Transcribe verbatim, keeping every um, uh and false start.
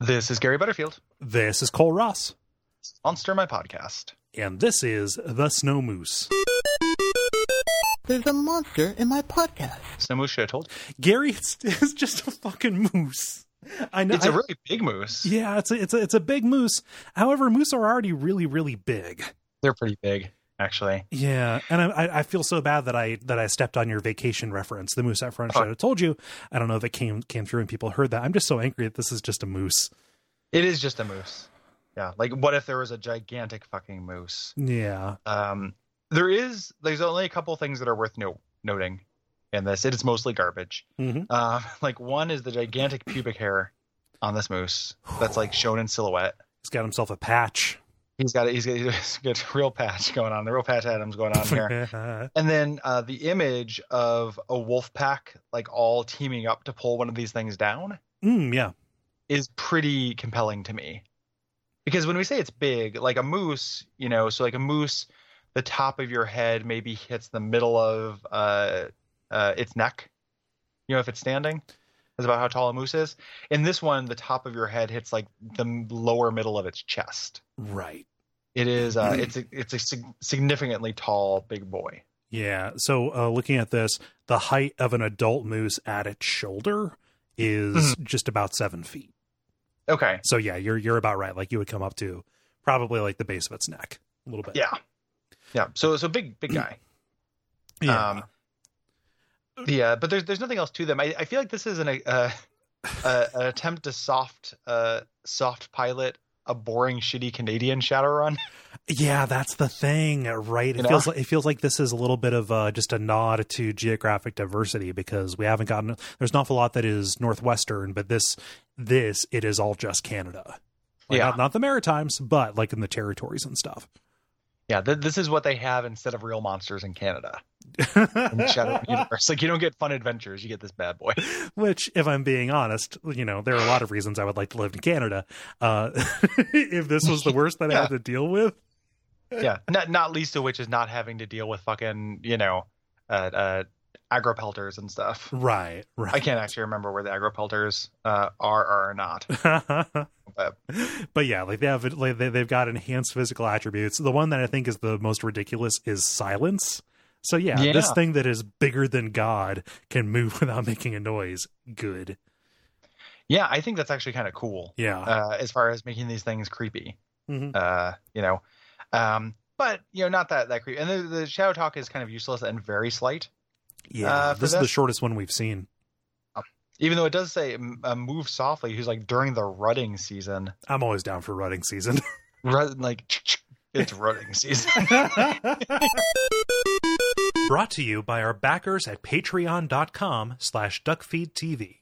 This is Gary Butterfield. This is Cole Ross. Monster My Podcast. And this is The Snow Moose. There's a monster in my podcast. Snow Moose should have told you. Gary, it's, it's just a fucking moose. I know It's I, a really big moose. Yeah, it's a, it's a it's a big moose. However, moose are already really, really big. They're pretty big, actually. Yeah, and I I feel so bad that I that I stepped on your vacation reference, the moose at front. I should have told you. I don't know if it came came through and people heard that. I'm just so angry that this is just a moose. It is just a moose. Yeah, like what if there was a gigantic fucking moose? Yeah. Um, there is. There's only a couple things that are worth no, noting in this. It is mostly garbage. Mm-hmm. Uh, like one is the gigantic pubic hair on this moose that's like shown in silhouette. He's got himself a patch. He's got a, he's got, he's got a real patch going on. The real Patch Adams going on here. And then uh, the image of a wolf pack like all teaming up to pull one of these things down Mm, yeah. is pretty compelling to me. Because when we say it's big, like a moose, you know, so like a moose, the top of your head maybe hits the middle of uh, uh, its neck. You know, if it's standing, that's about how tall a moose is. In this one, the top of your head hits like the lower middle of its chest. Right. It is. Uh, it's a it's a sig- significantly tall big boy. Yeah. So uh, looking at this, the height of an adult moose at its shoulder is just about seven feet. Okay. So yeah, you're you're about right. Like you would come up to probably like the base of its neck a little bit. Yeah. Yeah. So so big big guy. Yeah. Um, yeah, but there's there's nothing else to them. I, I feel like this is an uh, uh, an attempt to soft uh, soft pilot a boring shitty Canadian Shadowrun. Yeah, that's the thing, right? It You know? feels like it feels like this is a little bit of uh, just a nod to geographic diversity because we haven't gotten there's an awful lot that is Northwestern, but this this it is all just Canada. Like, Yeah. not, not the Maritimes, but like in the territories and stuff. Yeah, th- this is what they have instead of real monsters in Canada. In the Shadowrun universe, like you don't get fun adventures, you get this bad boy. Which, if I'm being honest, you know, there are a lot of reasons I would like to live in Canada. Uh, if this was the worst that I Yeah. had to deal with. Yeah, not not least of which is not having to deal with fucking you know, uh, uh, agropelters and stuff. Right, right. I can't actually remember where the agropelters uh, are or are not. But But yeah, like they have like they, they've got enhanced physical attributes. The one that I think is the most ridiculous is silence. So yeah, Yeah. this thing that is bigger than God can move without making a noise. Good. yeah, I think that's actually kind of cool. Yeah. Uh, as far as making these things creepy, Mhm. uh, you know, um, but you know, not that that creepy. And the, the shadow talk is kind of useless and very slight, Yeah. uh, for this is the this? shortest one we've seen. even though it does say uh, move softly. Who's like during the rutting season, I'm always down for rutting season. Rut, like it's rutting season. Brought to you by our backers at patreon.com slash duckfeedtv.